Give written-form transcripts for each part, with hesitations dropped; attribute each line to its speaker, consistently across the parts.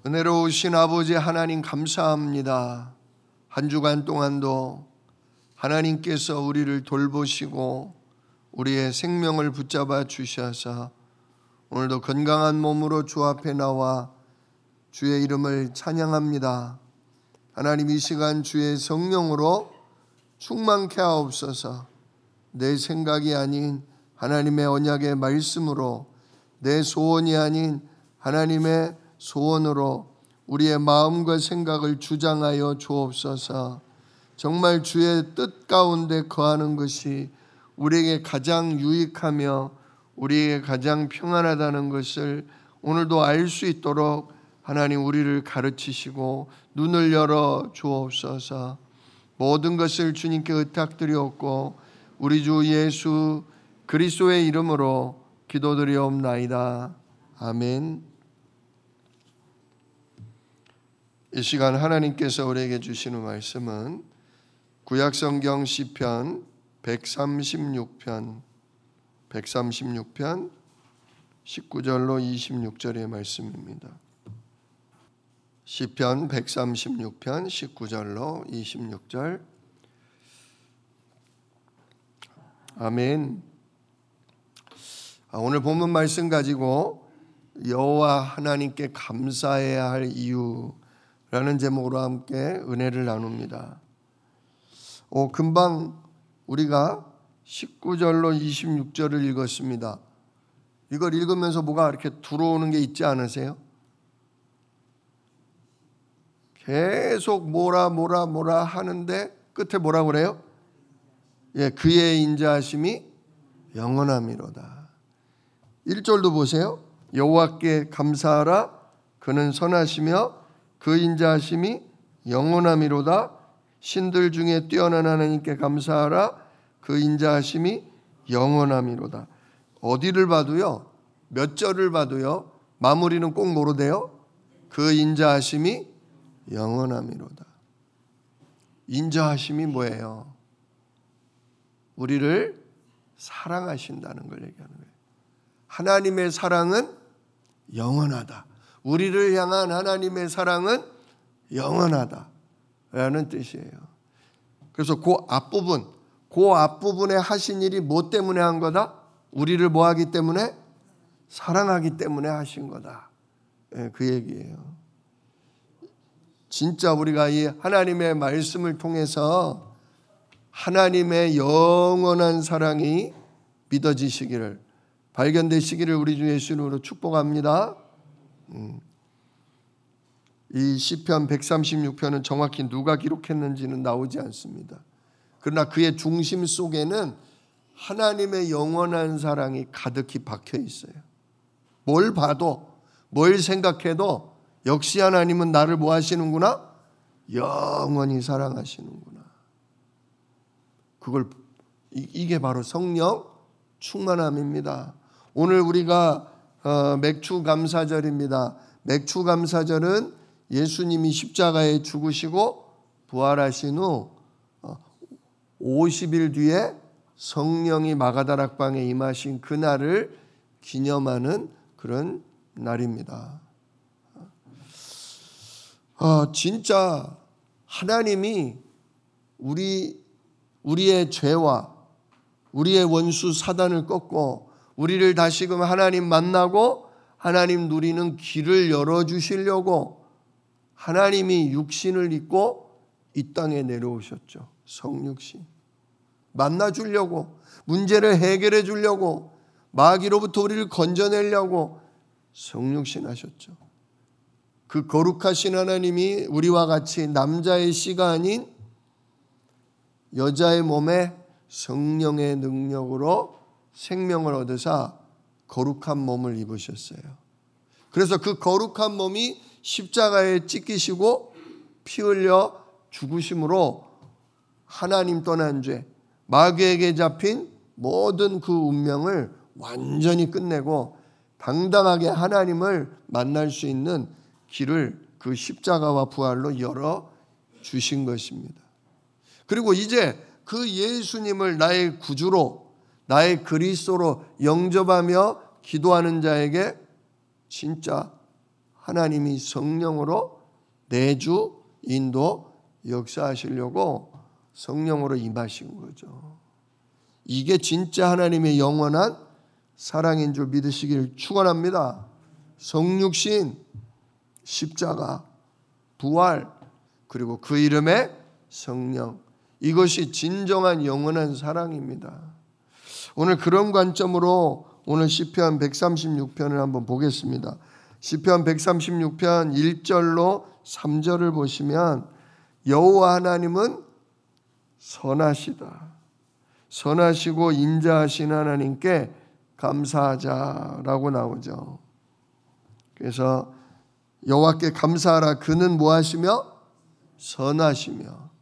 Speaker 1: 은혜로우신 아버지 하나님 감사합니다. 한 주간 동안도 하나님께서 우리를 돌보시고 우리의 생명을 붙잡아 주셔서 오늘도 건강한 몸으로 주 앞에 나와 주의 이름을 찬양합니다. 하나님, 이 시간 주의 성령으로 충만케 하옵소서. 내 생각이 아닌 하나님의 언약의 말씀으로, 내 소원이 아닌 하나님의 소원으로 우리의 마음과 생각을 주장하여 주옵소서. 정말 주의 뜻 가운데 거하는 것이 우리에게 가장 유익하며 우리에게 가장 평안하다는 것을 오늘도 알 수 있도록 하나님 우리를 가르치시고 눈을 열어 주옵소서. 모든 것을 주님께 의탁드리옵고 우리 주 예수 그리스도의 이름으로 기도드리옵나이다. 아멘. 이 시간 하나님께서 우리에게 주시는 말씀은 구약성경 시편 136편 19절로 26절의 말씀입니다. 시편 136편 19절로 26절. 아멘. 오늘 본문 말씀 가지고 여호와 하나님께 감사해야 할 이유라는 제목으로 함께 은혜를 나눕니다. 금방 우리가 19절로 26절을 읽었습니다. 이걸 읽으면서 뭐가 이렇게 들어오는 게 있지 않으세요? 계속 뭐라 하는데 끝에 뭐라 그래요? 그의 인자하심이 영원함이로다. 1절도 보세요. 여호와께 감사하라. 그는 선하시며 그 인자하심이 영원함이로다. 신들 중에 뛰어난 하나님께 감사하라. 그 인자하심이 영원함이로다. 어디를 봐도요, 몇 절을 봐도요, 마무리는 꼭 뭐로 돼요? 그 인자하심이 영원함이로다. 인자하심이 뭐예요? 우리를 사랑하신다는 걸 얘기하는 거예요. 하나님의 사랑은 영원하다. 우리를 향한 하나님의 사랑은 영원하다 라는 뜻이에요. 그래서 그 앞부분에 하신 일이 뭐 때문에 한 거다? 우리를 뭐 하기 때문에? 사랑하기 때문에 하신 거다. 그 얘기예요. 진짜 우리가 이 하나님의 말씀을 통해서 하나님의 영원한 사랑이 믿어지시기를, 발견되시기를 우리 주 예수 이름으로 축복합니다. 이 시편 136편은 정확히 누가 기록했는지는 나오지 않습니다. 그러나 그의 중심 속에는 하나님의 영원한 사랑이 가득히 박혀 있어요. 뭘 봐도 뭘 생각해도 역시 하나님은 나를 뭐 하시는구나? 영원히 사랑하시는구나. 이게 바로 성령 충만함입니다. 오늘 우리가 맥주 감사절입니다. 맥주 감사절은 예수님이 십자가에 죽으시고 부활하신 후 50일 뒤에 성령이 마가다락방에 임하신 그날을 기념하는 그런 날입니다. 진짜 하나님이 우리의 죄와 우리의 원수 사단을 꺾고 우리를 다시금 하나님 만나고 하나님 누리는 길을 열어주시려고 하나님이 육신을 입고 이 땅에 내려오셨죠. 성육신. 만나주려고, 문제를 해결해 주려고, 마귀로부터 우리를 건져내려고 성육신 하셨죠. 그 거룩하신 하나님이 우리와 같이 남자의 씨가 아닌 여자의 몸에 성령의 능력으로 생명을 얻으사 거룩한 몸을 입으셨어요. 그래서 그 거룩한 몸이 십자가에 찢기시고 피 흘려 죽으심으로 하나님 떠난 죄, 마귀에게 잡힌 모든 그 운명을 완전히 끝내고 당당하게 하나님을 만날 수 있는 길을 그 십자가와 부활로 열어 주신 것입니다. 그리고 이제 그 예수님을 나의 구주로, 나의 그리스도로 영접하며 기도하는 자에게 진짜 하나님이 성령으로 내주 인도 역사하시려고 성령으로 임하신 거죠. 이게 진짜 하나님의 영원한 사랑인 줄 믿으시길 축원합니다. 성육신, 십자가, 부활, 그리고 그 이름의 성령, 이것이 진정한 영원한 사랑입니다. 오늘 그런 관점으로 오늘 시편 136편을 한번 보겠습니다. 시편 136편 1절로 3절을 보시면 여호와 하나님은 선하시다. 선하시고 인자하신 하나님께 감사하자라고 나오죠. 그래서 여호와께 감사하라. 그는 무엇이며? 선하시며.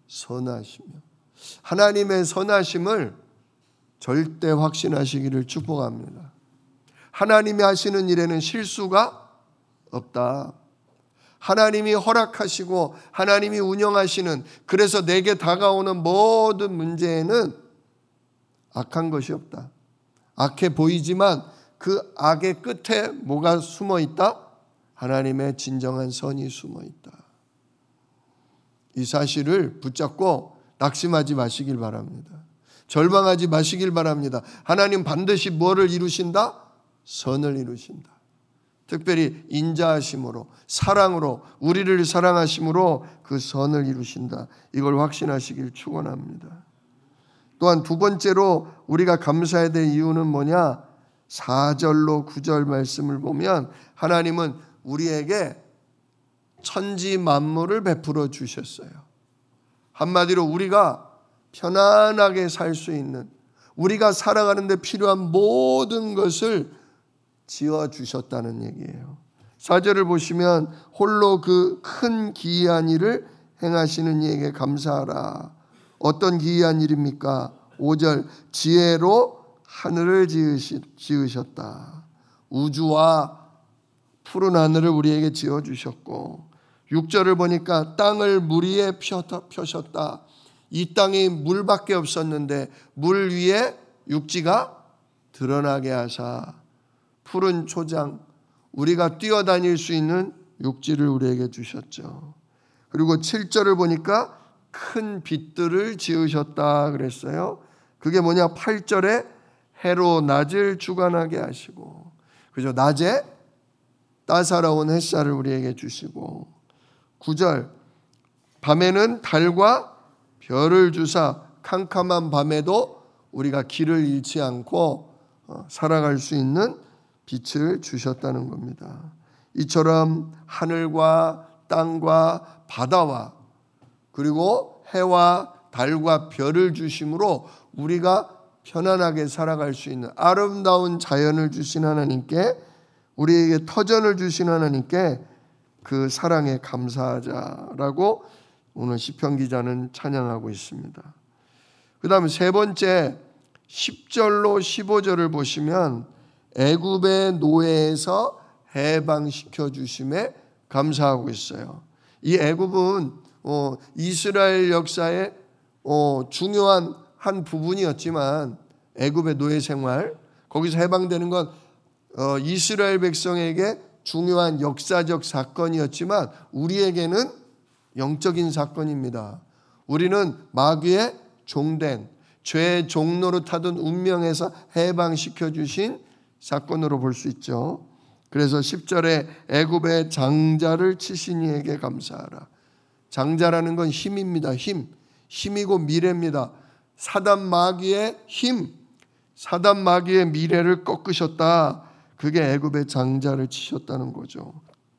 Speaker 1: 하나님의 선하심을 절대 확신하시기를 축복합니다. 하나님이 하시는 일에는 실수가 없다. 하나님이 허락하시고 하나님이 운영하시는, 그래서 내게 다가오는 모든 문제에는 악한 것이 없다. 악해 보이지만 그 악의 끝에 뭐가 숨어 있다? 하나님의 진정한 선이 숨어 있다. 이 사실을 붙잡고 낙심하지 마시길 바랍니다. 절망하지 마시길 바랍니다. 하나님 반드시 뭐를 이루신다? 선을 이루신다. 특별히 인자하심으로, 사랑으로, 우리를 사랑하심으로 그 선을 이루신다. 이걸 확신하시길 축원합니다. 또한 두 번째로 우리가 감사해야 될 이유는 뭐냐? 4절로 9절 말씀을 보면 하나님은 우리에게 천지 만물을 베풀어 주셨어요. 한마디로 우리가 편안하게 살 수 있는, 우리가 살아가는 데 필요한 모든 것을 지어주셨다는 얘기예요. 4절을 보시면 홀로 그 큰 기이한 일을 행하시는 이에게 감사하라. 어떤 기이한 일입니까? 5절 지혜로 하늘을 지으셨다. 우주와 푸른 하늘을 우리에게 지어주셨고, 6절을 보니까 땅을 물 위에 펴셨다. 이 땅이 물밖에 없었는데 물 위에 육지가 드러나게 하사 푸른 초장, 우리가 뛰어다닐 수 있는 육지를 우리에게 주셨죠. 그리고 7절을 보니까 큰 빛들을 지으셨다 그랬어요. 그게 뭐냐? 8절에 해로 낮을 주관하게 하시고, 그죠? 낮에 따사로운 햇살을 우리에게 주시고, 9절 밤에는 달과 별을 주사 캄캄한 밤에도 우리가 길을 잃지 않고 살아갈 수 있는 빛을 주셨다는 겁니다. 이처럼 하늘과 땅과 바다와 그리고 해와 달과 별을 주심으로 우리가 편안하게 살아갈 수 있는 아름다운 자연을 주신 하나님께, 우리에게 터전을 주신 하나님께 그 사랑에 감사하자라고 오늘 시편 기자는 찬양하고 있습니다. 그 다음에 세 번째 10절로 15절을 보시면 애굽의 노예에서 해방시켜 주심에 감사하고 있어요. 이 애굽은 이스라엘 역사의 중요한 한 부분이었지만, 애굽의 노예 생활, 거기서 해방되는 건 이스라엘 백성에게 중요한 역사적 사건이었지만 우리에게는 영적인 사건입니다. 우리는 마귀의 종된, 죄의 종로로 타던 운명에서 해방시켜 주신 사건으로 볼 수 있죠. 그래서 10절에 애굽의 장자를 치신 이에게 감사하라. 장자라는 건 힘입니다. 힘이고 미래입니다. 사단 마귀의 힘, 사단 마귀의 미래를 꺾으셨다. 그게 애굽의 장자를 치셨다는 거죠.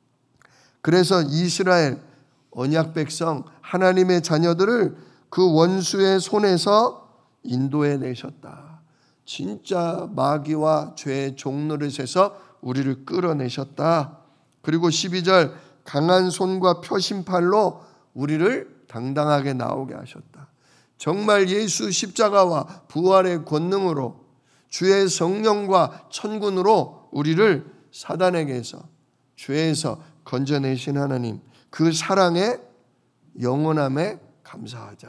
Speaker 1: 그래서 이스라엘 언약 백성, 하나님의 자녀들을 그 원수의 손에서 인도해 내셨다. 진짜 마귀와 죄의 종노릇에서 우리를 끌어내셨다. 그리고 12절 강한 손과 펴신 팔로 우리를 당당하게 나오게 하셨다. 정말 예수 십자가와 부활의 권능으로 주의 성령과 천군으로 우리를 사단에게서, 죄에서 건져내신 하나님, 그 사랑의 영원함에 감사하자.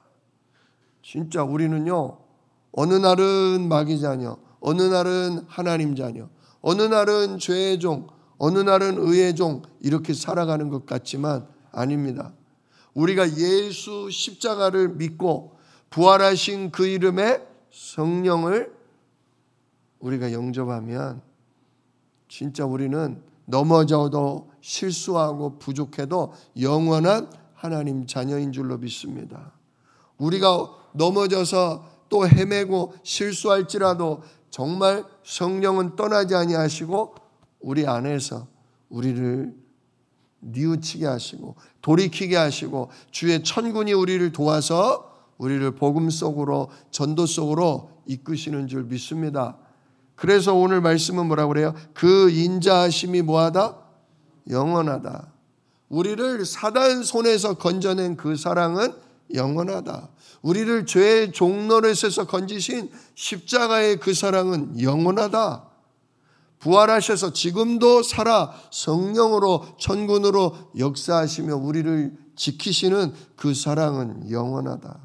Speaker 1: 진짜 우리는요, 어느 날은 마귀 자녀, 어느 날은 하나님 자녀, 어느 날은 죄의 종, 어느 날은 의의 종 이렇게 살아가는 것 같지만 아닙니다. 우리가 예수 십자가를 믿고 부활하신 그 이름의 성령을 우리가 영접하면 진짜 우리는 넘어져도 실수하고 부족해도 영원한 하나님 자녀인 줄로 믿습니다. 우리가 넘어져서 또 헤매고 실수할지라도 정말 성령은 떠나지 아니하시고 우리 안에서 우리를 뉘우치게 하시고 돌이키게 하시고 주의 천군이 우리를 도와서 우리를 복음 속으로 전도 속으로 이끄시는 줄 믿습니다. 그래서 오늘 말씀은 뭐라고 그래요? 그 인자하심이 뭐하다? 영원하다. 우리를 사단 손에서 건져낸 그 사랑은 영원하다. 우리를 죄의 종노릇에서 건지신 십자가의 그 사랑은 영원하다. 부활하셔서 지금도 살아 성령으로 천군으로 역사하시며 우리를 지키시는 그 사랑은 영원하다.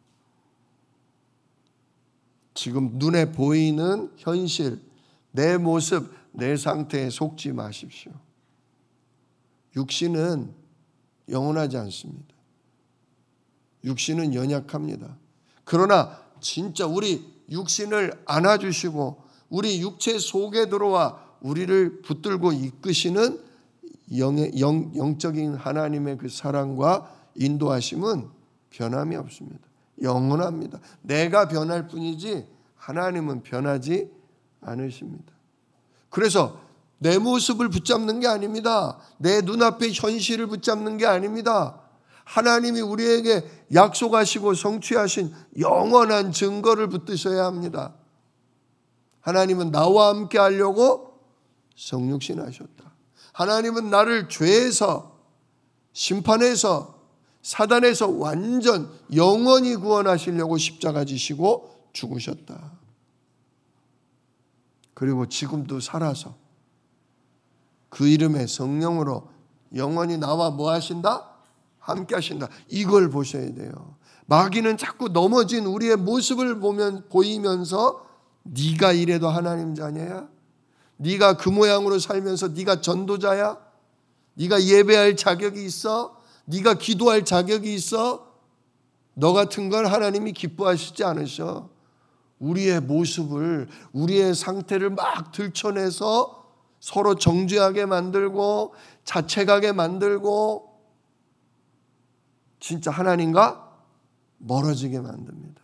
Speaker 1: 지금 눈에 보이는 현실, 내 모습, 내 상태에 속지 마십시오. 육신은 영원하지 않습니다. 육신은 연약합니다. 그러나 진짜 우리 육신을 안아주시고 우리 육체 속에 들어와 우리를 붙들고 이끄시는 영적인 하나님의 그 사랑과 인도하심은 변함이 없습니다. 영원합니다. 내가 변할 뿐이지 하나님은 변하지 않으십니다. 그래서 내 모습을 붙잡는 게 아닙니다. 내 눈앞의 현실을 붙잡는 게 아닙니다. 하나님이 우리에게 약속하시고 성취하신 영원한 증거를 붙드셔야 합니다. 하나님은 나와 함께 하려고 성육신하셨다. 하나님은 나를 죄에서 심판에서 사단에서 완전 영원히 구원하시려고 십자가 지시고 죽으셨다. 그리고 지금도 살아서 그 이름의 성령으로 영원히 나와 뭐 하신다? 함께 하신다. 이걸 보셔야 돼요. 마귀는 자꾸 넘어진 우리의 모습을 보이면서 네가 이래도 하나님 자녀야? 네가 그 모양으로 살면서 네가 전도자야? 네가 예배할 자격이 있어? 네가 기도할 자격이 있어? 너 같은 걸 하나님이 기뻐하시지 않으셔. 우리의 모습을, 우리의 상태를 막 들춰내서 서로 정죄하게 만들고 자책하게 만들고 진짜 하나님과 멀어지게 만듭니다.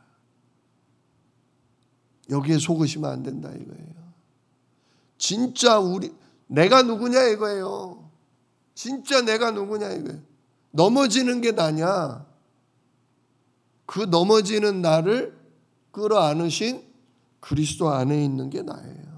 Speaker 1: 여기에 속으시면 안 된다 이거예요. 진짜 내가 누구냐 이거예요. 진짜 내가 누구냐 이거예요. 넘어지는 게 나냐? 그 넘어지는 나를 끌어안으신 그리스도 안에 있는 게 나예요.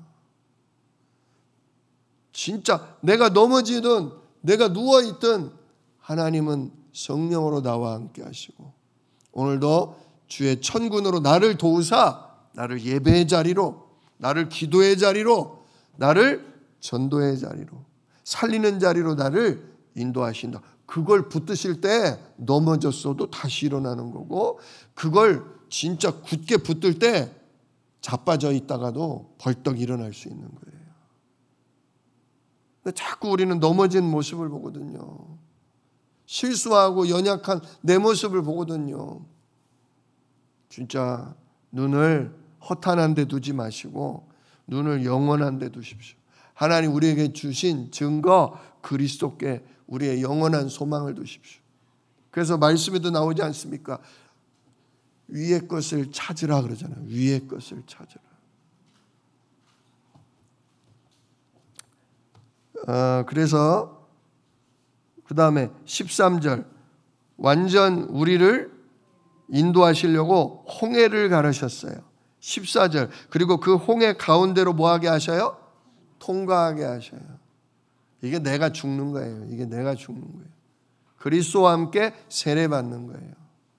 Speaker 1: 진짜 내가 넘어지든 내가 누워있든 하나님은 성령으로 나와 함께 하시고 오늘도 주의 천군으로 나를 도우사 나를 예배의 자리로 나를 기도의 자리로 나를 전도의 자리로 살리는 자리로 나를 인도하신다. 그걸 붙드실 때 넘어졌어도 다시 일어나는 거고 그걸 진짜 굳게 붙들 때 자빠져 있다가도 벌떡 일어날 수 있는 거예요. 근데 자꾸 우리는 넘어진 모습을 보거든요. 실수하고 연약한 내 모습을 보거든요. 진짜 눈을 허탄한 데 두지 마시고 눈을 영원한 데 두십시오. 하나님 우리에게 주신 증거 그리스도께 우리의 영원한 소망을 두십시오. 그래서 말씀에도 나오지 않습니까? 위의 것을 찾으라 그러잖아요. 위의 것을 찾으라. 그래서 그 다음에 13절 완전 우리를 인도하시려고 홍해를 가르셨어요. 14절 그리고 그 홍해 가운데로 뭐하게 하셔요? 통과하게 하셔요. 이게 내가 죽는 거예요. 이게 내가 죽는 거예요. 그리스도와 함께 세례받는 거예요.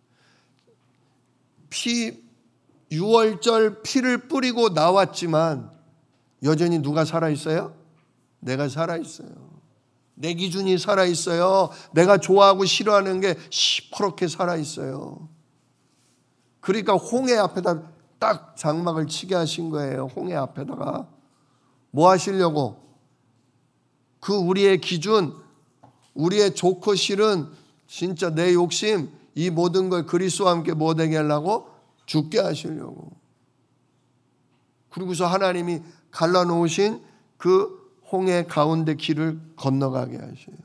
Speaker 1: 6월절 피를 뿌리고 나왔지만 여전히 누가 살아있어요? 내가 살아있어요. 내 기준이 살아있어요. 내가 좋아하고 싫어하는 게 시퍼렇게 살아있어요. 그러니까 홍해 앞에다 딱 장막을 치게 하신 거예요. 홍해 앞에다가 뭐 하시려고? 그 우리의 기준, 우리의 좋고 싫은 진짜 내 욕심, 이 모든 걸 그리스도와 함께 뭐 되게 하려고? 죽게 하시려고. 그리고서 하나님이 갈라놓으신 그 홍해 가운데 길을 건너가게 하셔요.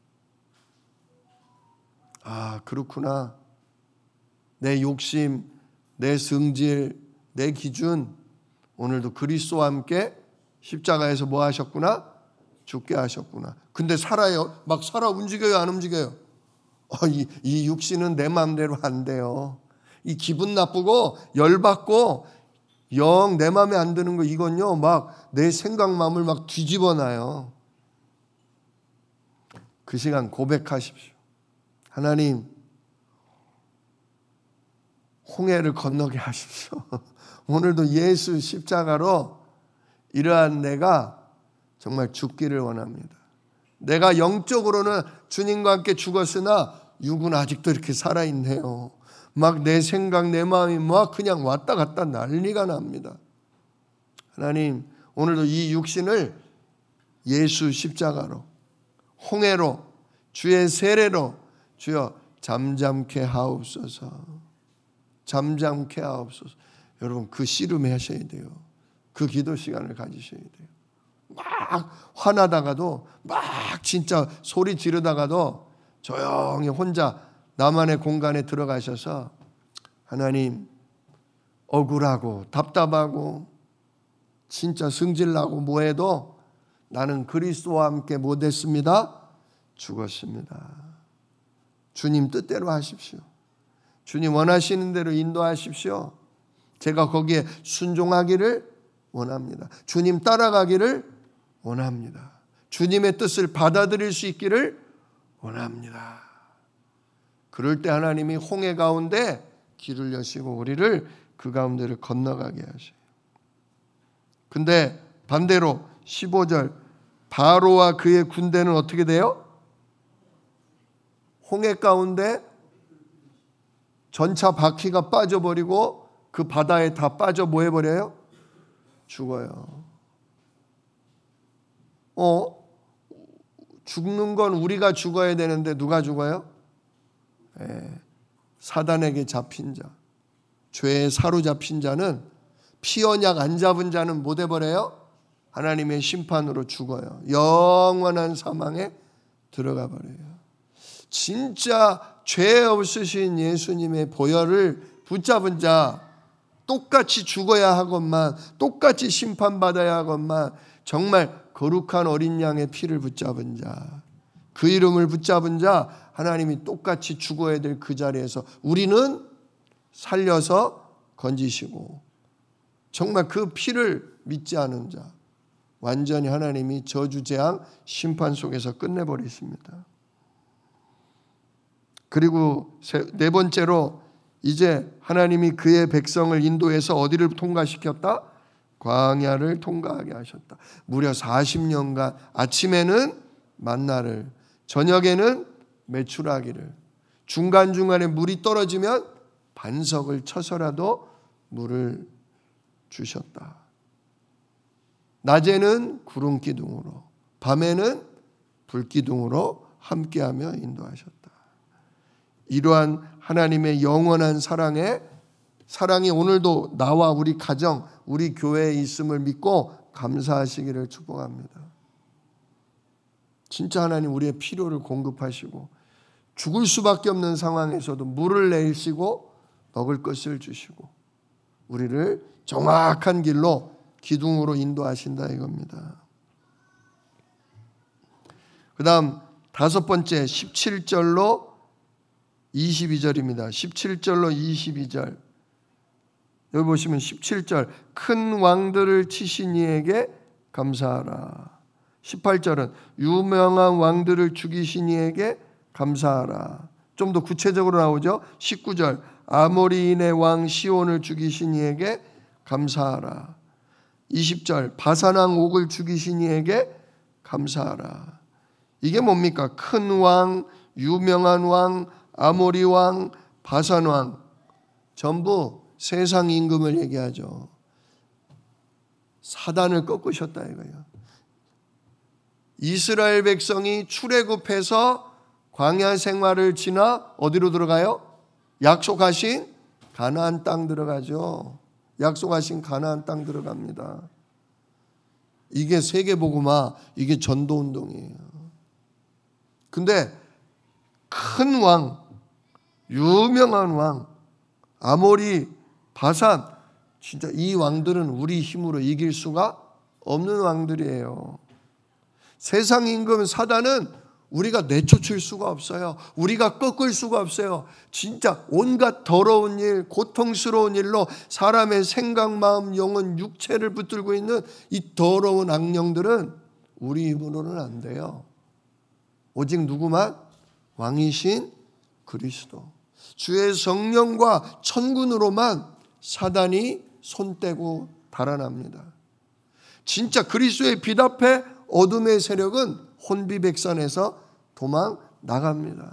Speaker 1: 아, 그렇구나. 내 욕심, 내 성질, 내 기준, 오늘도 그리스도와 함께 십자가에서 뭐 하셨구나? 죽게 하셨구나. 근데 살아요? 막 살아 움직여요? 안 움직여요? 이 육신은 내 마음대로 안 돼요. 이 기분 나쁘고 열받고 영 내 마음에 안 드는 거, 이건요 막 내 생각 마음을 막 뒤집어 놔요. 그 시간 고백하십시오. 하나님, 홍해를 건너게 하십시오. 오늘도 예수 십자가로 이러한 내가 정말 죽기를 원합니다. 내가 영적으로는 주님과 함께 죽었으나 육은 아직도 이렇게 살아있네요. 막 내 생각, 내 마음이 막 그냥 왔다 갔다 난리가 납니다. 하나님, 오늘도 이 육신을 예수 십자가로, 홍해로, 주의 세례로 주여 잠잠케 하옵소서. 잠잠케 하옵소서. 여러분, 그 씨름해 하셔야 돼요. 그 기도 시간을 가지셔야 돼요. 막 화나다가도, 막 진짜 소리 지르다가도 조용히 혼자 나만의 공간에 들어가셔서 하나님, 억울하고 답답하고 진짜 승질나고 뭐해도 나는 그리스도와 함께 못했습니다. 죽었습니다. 주님 뜻대로 하십시오. 주님 원하시는 대로 인도하십시오. 제가 거기에 순종하기를 원합니다. 주님 따라가기를 원합니다. 주님의 뜻을 받아들일 수 있기를 원합니다. 그럴 때 하나님이 홍해 가운데 길을 여시고 우리를 그 가운데를 건너가게 하셔요. 근데 반대로 15절, 바로와 그의 군대는 어떻게 돼요? 홍해 가운데 전차 바퀴가 빠져버리고 그 바다에 다 빠져 뭐 해버려요? 죽어요. 죽는 건 우리가 죽어야 되는데 누가 죽어요? 사단에게 잡힌 자, 죄에 사로잡힌 자는, 피 언약 안 잡은 자는 못 해버려요? 하나님의 심판으로 죽어요. 영원한 사망에 들어가 버려요. 진짜 죄 없으신 예수님의 보혈을 붙잡은 자, 똑같이 죽어야 하건만, 똑같이 심판받아야 하건만, 정말 거룩한 어린 양의 피를 붙잡은 자, 그 이름을 붙잡은 자, 하나님이 똑같이 죽어야 될 그 자리에서 우리는 살려서 건지시고, 정말 그 피를 믿지 않은 자, 완전히 하나님이 저주 재앙 심판 속에서 끝내버리십니다. 그리고 네 번째로, 이제 하나님이 그의 백성을 인도해서 어디를 통과시켰다? 광야를 통과하게 하셨다. 무려 40년간 아침에는 만나를, 저녁에는 메추라기를, 중간중간에 물이 떨어지면 반석을 쳐서라도 물을 주셨다. 낮에는 구름 기둥으로, 밤에는 불 기둥으로 함께하며 인도하셨다. 이러한 하나님의 영원한 사랑이 오늘도 나와 우리 가정, 우리 교회에 있음을 믿고 감사하시기를 축복합니다. 진짜 하나님 우리의 필요를 공급하시고, 죽을 수밖에 없는 상황에서도 물을 내시고 먹을 것을 주시고 우리를 정확한 길로, 기둥으로 인도하신다 이겁니다. 그 다음 다섯 번째, 17절로 22절입니다. 17절로 22절. 여기 보시면 17절, 큰 왕들을 치신 이에게 감사하라. 18절은 유명한 왕들을 죽이신 이에게 감사하라. 좀 더 구체적으로 나오죠. 19절, 아모리인의 왕 시온을 죽이신 이에게 감사하라. 20절, 바산왕 옥을 죽이신 이에게 감사하라. 이게 뭡니까? 큰 왕, 유명한 왕, 아모리 왕, 바산 왕, 전부 세상 임금을 얘기하죠. 사단을 꺾으셨다 이거예요. 이스라엘 백성이 출애굽해서 광야 생활을 지나 어디로 들어가요? 약속하신 가나안 땅 들어가죠. 약속하신 가나안 땅 들어갑니다. 이게 세계복음화, 이게 전도운동이에요. 근데 큰 왕, 유명한 왕, 아모리, 바산, 진짜 이 왕들은 우리 힘으로 이길 수가 없는 왕들이에요. 세상 임금 사단은 우리가 내쫓을 수가 없어요. 우리가 꺾을 수가 없어요. 진짜 온갖 더러운 일, 고통스러운 일로 사람의 생각, 마음, 영혼, 육체를 붙들고 있는 이 더러운 악령들은 우리 힘으로는 안 돼요. 오직 누구만? 왕이신 그리스도. 주의 성령과 천군으로만 사단이 손떼고 달아납니다. 진짜 그리스도의 빛 앞에 어둠의 세력은 혼비백산에서 도망 나갑니다.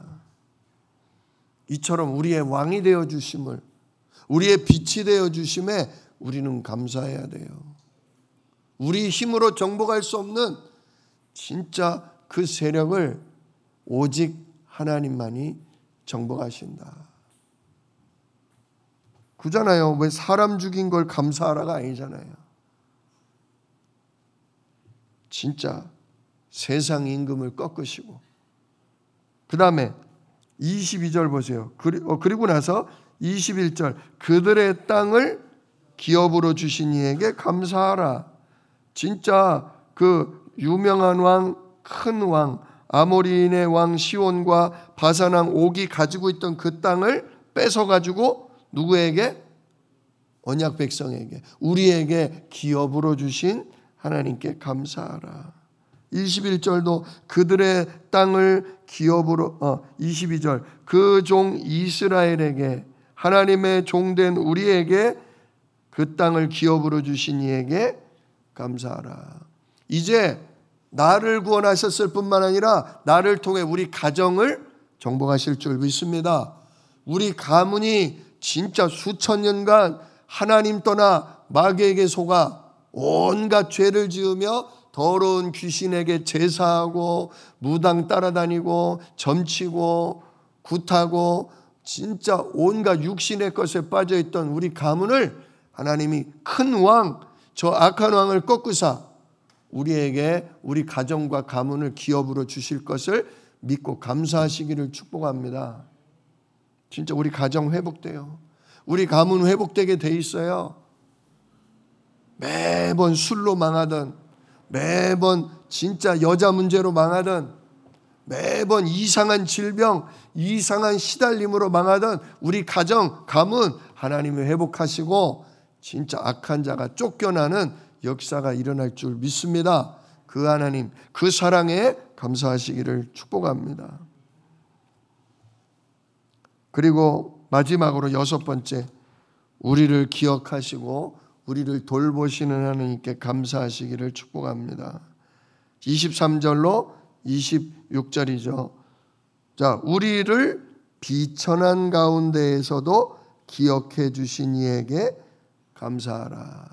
Speaker 1: 이처럼 우리의 왕이 되어 주심을, 우리의 빛이 되어 주심에 우리는 감사해야 돼요. 우리 힘으로 정복할 수 없는 진짜 그 세력을 오직 하나님만이 정복하신다. 그잖아요. 왜 사람 죽인 걸 감사하라가 아니잖아요. 진짜 세상 임금을 꺾으시고, 그 다음에 22절 보세요. 그리고 나서 21절, 그들의 땅을 기업으로 주신 이에게 감사하라. 진짜 그 유명한 왕, 큰 왕, 아모리인의 왕 시온과 바산 왕 옥이 가지고 있던 그 땅을 뺏어가지고 누구에게? 언약 백성에게, 우리에게 기업으로 주신 하나님께 감사하라. 21절도 그들의 땅을 기업으로 22절 그 종 이스라엘에게, 하나님의 종된 우리에게 그 땅을 기업으로 주신 이에게 감사하라. 이제 나를 구원하셨을 뿐만 아니라 나를 통해 우리 가정을 정복하실 줄 믿습니다. 우리 가문이 진짜 수천 년간 하나님 떠나 마귀에게 속아 온갖 죄를 지으며 더러운 귀신에게 제사하고 무당 따라다니고 점치고 굿하고 진짜 온갖 육신의 것에 빠져있던 우리 가문을 하나님이 큰 왕, 저 악한 왕을 꺾으사 우리에게 우리 가정과 가문을 기업으로 주실 것을 믿고 감사하시기를 축복합니다. 진짜 우리 가정 회복돼요. 우리 가문 회복되게 돼 있어요. 매번 술로 망하던, 매번 진짜 여자 문제로 망하던, 매번 이상한 질병, 이상한 시달림으로 망하던 우리 가정, 가문 하나님이 회복하시고 진짜 악한 자가 쫓겨나는 역사가 일어날 줄 믿습니다. 그 하나님, 그 사랑에 감사하시기를 축복합니다. 그리고 마지막으로 6번째, 우리를 기억하시고 우리를 돌보시는 하나님께 감사하시기를 축복합니다. 23절로 26절이죠. 자, 우리를 비천한 가운데에서도 기억해 주신 이에게 감사하라.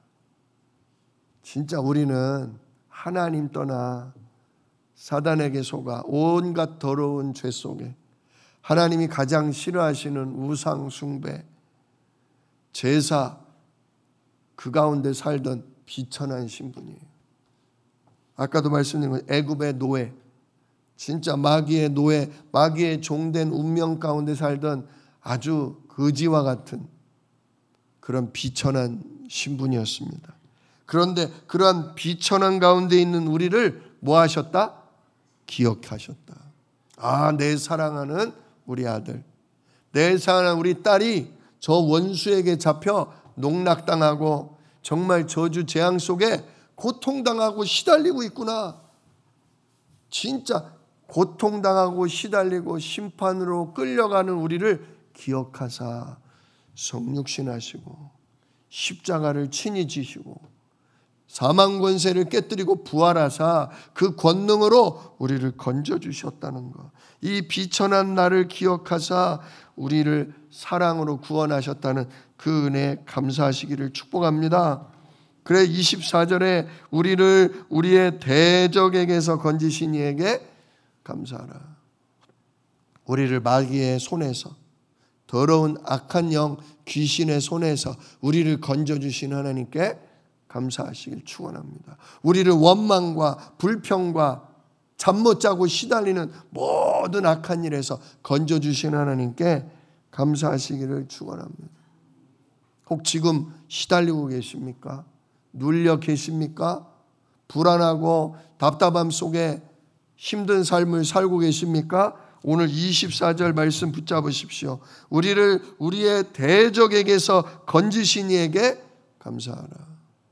Speaker 1: 진짜 우리는 하나님 떠나 사단에게 속아 온갖 더러운 죄 속에 하나님이 가장 싫어하시는 우상 숭배, 제사, 그 가운데 살던 비천한 신분이에요. 아까도 말씀드린 건 애굽의 노예, 진짜 마귀의 노예, 마귀의 종된 운명 가운데 살던 아주 거지와 같은 그런 비천한 신분이었습니다. 그런데 그러한 비천한 가운데 있는 우리를 뭐 하셨다? 기억하셨다. 아, 내 사랑하는 우리 아들, 내 사랑하는 우리 딸이 저 원수에게 잡혀 농락당하고 정말 저주 재앙 속에 고통당하고 시달리고 있구나. 진짜 고통당하고 시달리고 심판으로 끌려가는 우리를 기억하사 성육신하시고 십자가를 친히 지시고 사망 권세를 깨뜨리고 부활하사 그 권능으로 우리를 건져주셨다는 것, 이 비천한 나를 기억하사 우리를 사랑으로 구원하셨다는 그 은혜에 감사하시기를 축복합니다. 그래 24절에 우리를 우리의 대적에게서 건지신 이에게 감사하라. 우리를 마귀의 손에서, 더러운 악한 영 귀신의 손에서 우리를 건져주신 하나님께 감사하시길 축원합니다. 우리를 원망과 불평과 잠 못 자고 시달리는 모든 악한 일에서 건져주신 하나님께 감사하시기를 축원합니다. 혹 지금 시달리고 계십니까? 눌려 계십니까? 불안하고 답답함 속에 힘든 삶을 살고 계십니까? 오늘 24절 말씀 붙잡으십시오. 우리를 우리의 대적에게서 건지신 이에게 감사하라.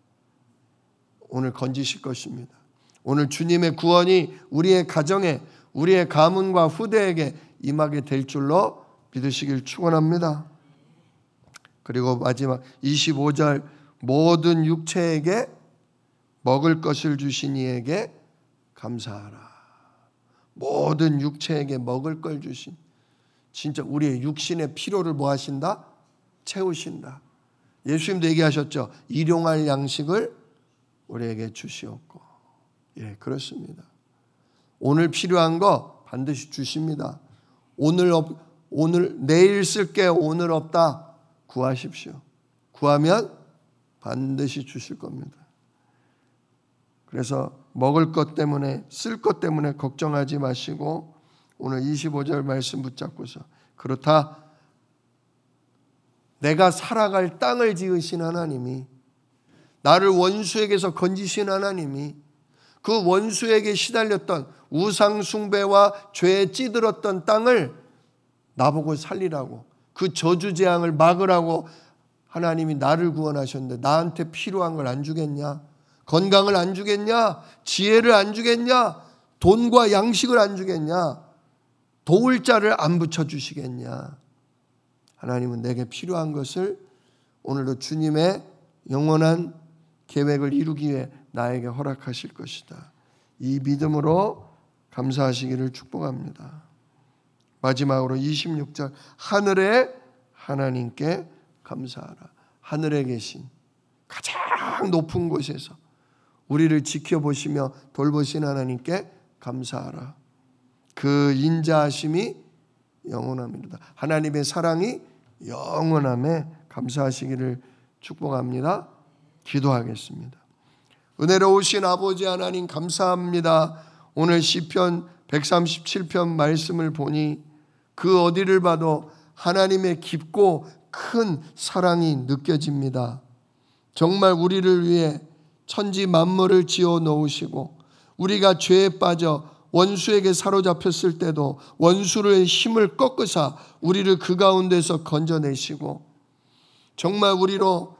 Speaker 1: 오늘 건지실 것입니다. 오늘 주님의 구원이 우리의 가정에, 우리의 가문과 후대에게 임하게 될 줄로 믿으시길 축원합니다. 그리고 마지막 25절 모든 육체에게 먹을 것을 주신 이에게 감사하라. 모든 육체에게 먹을 걸 주신, 진짜 우리의 육신의 필요를 뭐 하신다? 채우신다. 예수님도 얘기하셨죠. 일용할 양식을 우리에게 주시옵고. 예, 그렇습니다. 오늘 필요한 거 반드시 주십니다. 오늘 내일 쓸게 오늘 없다. 구하십시오. 구하면 반드시 주실 겁니다. 그래서 먹을 것 때문에, 쓸 것 때문에 걱정하지 마시고 오늘 25절 말씀 붙잡고서, 그렇다 내가 살아갈 땅을 지으신 하나님이, 나를 원수에게서 건지신 하나님이, 그 원수에게 시달렸던 우상 숭배와 죄에 찌들었던 땅을 나보고 살리라고, 그 저주 재앙을 막으라고 하나님이 나를 구원하셨는데 나한테 필요한 걸 안 주겠냐? 건강을 안 주겠냐? 지혜를 안 주겠냐? 돈과 양식을 안 주겠냐? 도울 자를 안 붙여주시겠냐? 하나님은 내게 필요한 것을 오늘도 주님의 영원한 계획을 이루기 위해 나에게 허락하실 것이다. 이 믿음으로 감사하시기를 축복합니다. 마지막으로 26절 하늘의 하나님께 감사하라. 하늘에 계신 가장 높은 곳에서 우리를 지켜보시며 돌보신 하나님께 감사하라. 그 인자하심이 영원합니다. 하나님의 사랑이 영원함에 감사하시기를 축복합니다. 기도하겠습니다. 은혜로우신 아버지 하나님 감사합니다. 오늘 시편 137편 말씀을 보니 그 어디를 봐도 하나님의 깊고 큰 사랑이 느껴집니다. 정말 우리를 위해 천지 만물을 지어 놓으시고 우리가 죄에 빠져 원수에게 사로잡혔을 때도 원수의 힘을 꺾으사 우리를 그 가운데서 건져내시고, 정말 우리로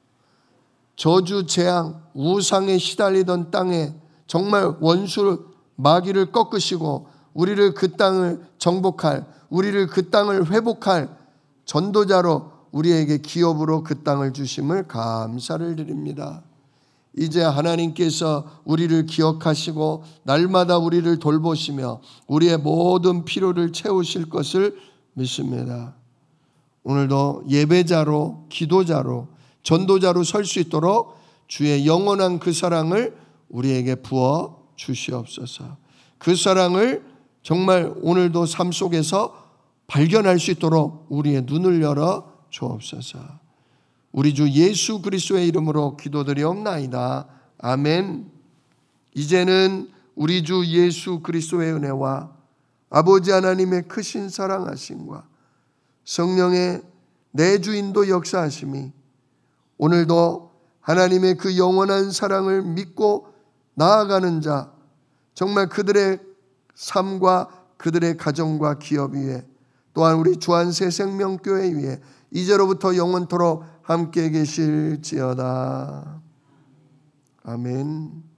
Speaker 1: 저주 재앙 우상에 시달리던 땅에 정말 원수를 마귀를 꺾으시고 우리를 그 땅을 정복할, 우리를 그 땅을 회복할 전도자로 우리에게 기업으로 그 땅을 주심을 감사를 드립니다. 이제 하나님께서 우리를 기억하시고 날마다 우리를 돌보시며 우리의 모든 필요를 채우실 것을 믿습니다. 오늘도 예배자로, 기도자로, 전도자로 설 수 있도록 주의 영원한 그 사랑을 우리에게 부어 주시옵소서. 그 사랑을 정말 오늘도 삶 속에서 발견할 수 있도록 우리의 눈을 열어 주옵소서. 우리 주 예수 그리스도의 이름으로 기도드리옵나이다. 아멘. 이제는 우리 주 예수 그리스도의 은혜와 아버지 하나님의 크신 사랑하심과 성령의 내주인도 역사하심이 오늘도 하나님의 그 영원한 사랑을 믿고 나아가는 자, 정말 그들의 삶과 그들의 가정과 기업 위에, 또한 우리 주안새생명교회 위에 이제로부터 영원토록 함께 계실지어다. 아멘.